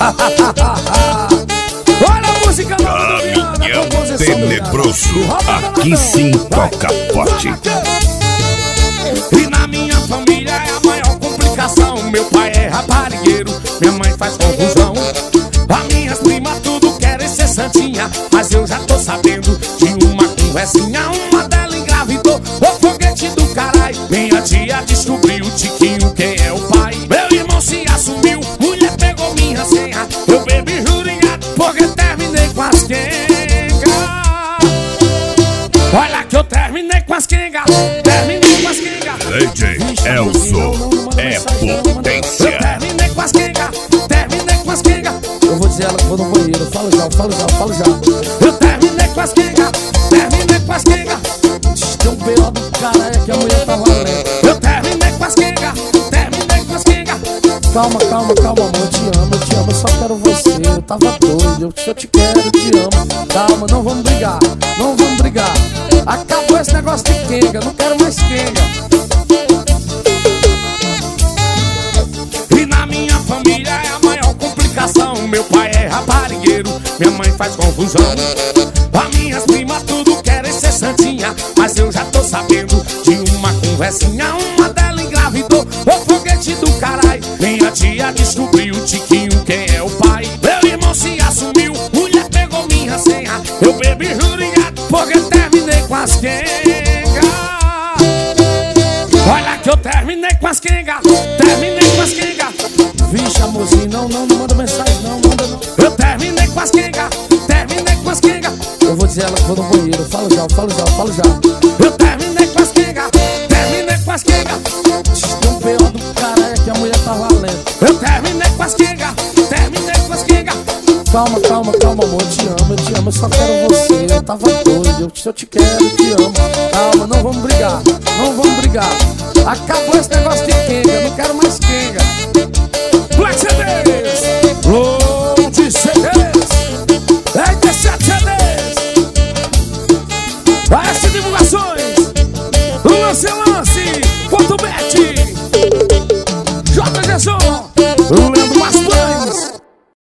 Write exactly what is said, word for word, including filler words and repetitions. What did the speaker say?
Olha a música nova do Caminhão Tenebroso, aqui sim toca forte. E na minha família é a maior complicação. Meu pai é raparigueiro, minha mãe faz confusão. As minhas primas tudo querem ser santinha, mas eu já tô sabendo de uma conversinha. Uma dela engravidou, o foguete do caralho. Minha tia descobriu o tiquinho, quem é o pai. Meu irmão se assumiu, mulher pegou minha senha. Eu bebi juringado porque terminei com as quengas. Olha que eu terminei com as quengas, terminei com as quengas. D J Elzo é potência. Eu terminei com as quengas, terminei com as quengas. Eu vou dizer ela que vou no banheiro, eu falo já, eu falo já, eu falo já. Eu terminei com as quengas, terminei com as quengas. Tem um B O do cara é que a mulher tá valendo. Eu terminei com as quengas, terminei com as quengas. Calma, calma, calma, amor, eu te amo, eu te amo, eu só quero você. Eu tava doido, eu, eu te quero, eu te amo. Calma, não vamos brigar, não vamos brigar. Acabou esse negócio de quenga, não quero mais quenga. E na minha família é a maior complicação. Meu pai é raparigueiro, minha mãe faz confusão. As minhas primas tudo querem ser santinha, mas eu já tô sabendo de uma conversinha. Uma dela engravidou, o foguete do caralho. Minha tia descobriu o tiquinho, quem é o pai. Meu irmão se assumiu, mulher pegou minha senha. Eu bebi juringado porque terminei com as quengas. Olha que eu terminei com as quengas, terminei com as quengas. Vixe, amorzinho, não, não, não manda mensagem, não, manda não. Eu terminei com as quengas, terminei com as quengas. Eu vou dizer ela que vou no banheiro, eu falo já, eu falo já, eu falo já. Eu terminei com as quengas, terminei com as quengas. Tem um B O do cara é que a mulher tá valendo. Eu terminei com as quengas, terminei com as quengas. Calma, calma, calma, amor, eu te amo, eu te amo, eu só quero você. Eu tava doido, eu, eu te quero, eu te amo. Calma, não vamos brigar, não vamos brigar. Acabou esse negócio de quenga, eu não quero mais quenga. Black C Ds, Load C Ds, oitenta e sete C Ds. A S Divulgações, Lancelão.